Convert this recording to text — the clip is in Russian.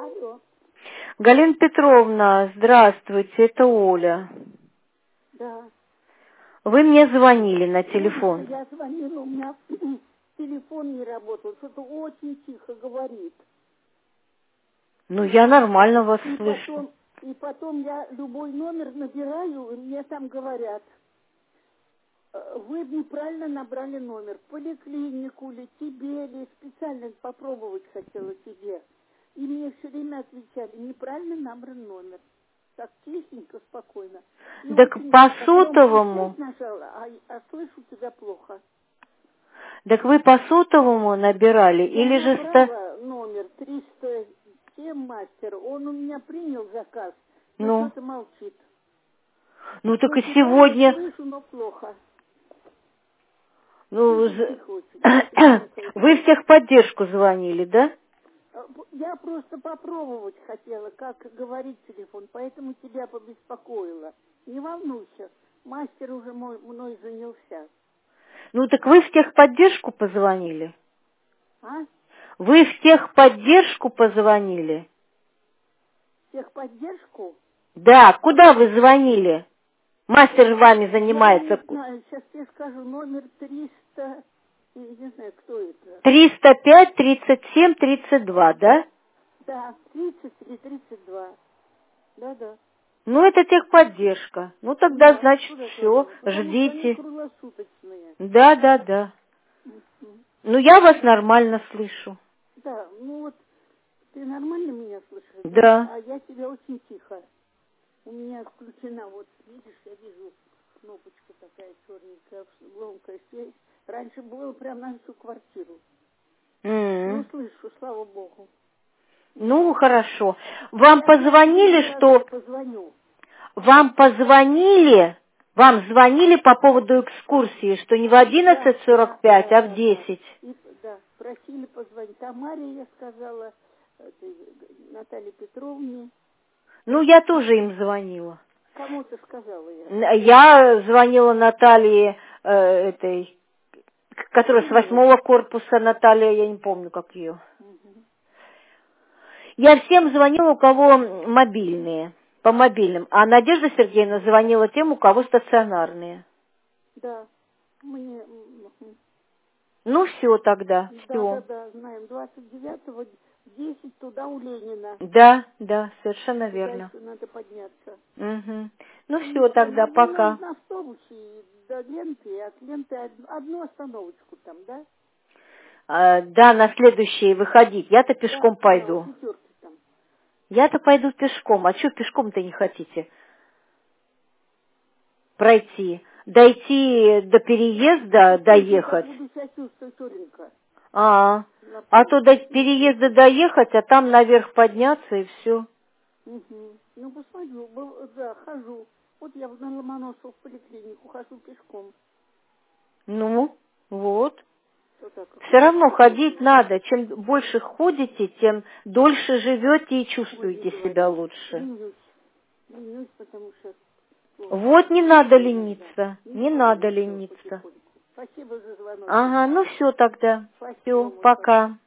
Алло. Галина Петровна, здравствуйте, это Оля. Да. Вы мне звонили на телефон. Я звонила, у меня телефон не работал, что-то очень тихо говорит. Ну, я нормально вас слышу. И потом я любой номер набираю, и мне там говорят, вы неправильно набрали номер, в поликлинику ли, тебе ли, специально попробовать хотела тебе. И мне все время отвечали, неправильно набран номер. Так тихенько, спокойно. И Так очень по сотовому. нажала, а слышу тебя плохо. Так вы по сотовому набирали или Я же набрала номер 307 мастер, он у меня принял заказ, но что-то молчит. Ну так Но и тебя сегодня. слышу, но плохо. Ну, Тихо очень. вы в техподдержку звонили, да? Я просто попробовать хотела, как говорит телефон, поэтому тебя побеспокоила. Не волнуйся, мастер уже мной занялся. Ну так вы в техподдержку позвонили? А? Вы в техподдержку позвонили? Техподдержку? Да, куда вы звонили? Мастер вами занимается. Я не знаю, сейчас тебе скажу, номер 300, я не знаю, кто это. 305 37 32, да? Да, 30 или 32. Да. Ну, это техподдержка. Ну, тогда, Да, значит, куда все, звонила? Потому что они ждите. круглосуточные. Да. Ну, я вас нормально слышу. Да, ну вот, ты нормально меня слышишь, да? Да. А я тебя очень тихо. У меня включена, вот, видишь, я вижу кнопочка такая черненькая, громкая связь. Раньше было прям на всю квартиру. Ну, слышу, слава богу. Ну, хорошо. Вам позвонили, что... Позвоню. Вам звонили по поводу экскурсии, что не в 11:45, а в 10. Да, просили позвонить. Тамаре я сказала, Наталье Петровне. Ну, я тоже им звонила. Кому ты сказала я? Я звонила Наталье, которая с 8-го корпуса, Наталья, я не помню, как ее. Я всем звонила, у кого мобильные, по мобильным. А Надежда Сергеевна звонила тем, у кого стационарные. Да, мне... Ну, все тогда, все. Да, знаем. 29-го, 10 туда у Ленина. Да, совершенно верно. Дальше надо подняться. Угу. Ну, все тогда, пока. На автобусе до ленты, и от ленты одну остановочку там, да? Да, на следующий выходить. Я-то пешком пойду. Я-то пойду пешком. А что пешком-то не хотите пройти? Дойти до переезда, доехать? А то до переезда доехать, а там наверх подняться и все. Ну, посмотрю, да, хожу. Вот я на Ломоносова в поликлинику хожу пешком. Ну, вот. Все равно ходить надо. Чем больше ходите, тем дольше живете и чувствуете себя лучше. Ленюсь, потому что... Вот не надо лениться. Не надо лениться. Спасибо за звонок. Ага, ну все тогда. Все, пока.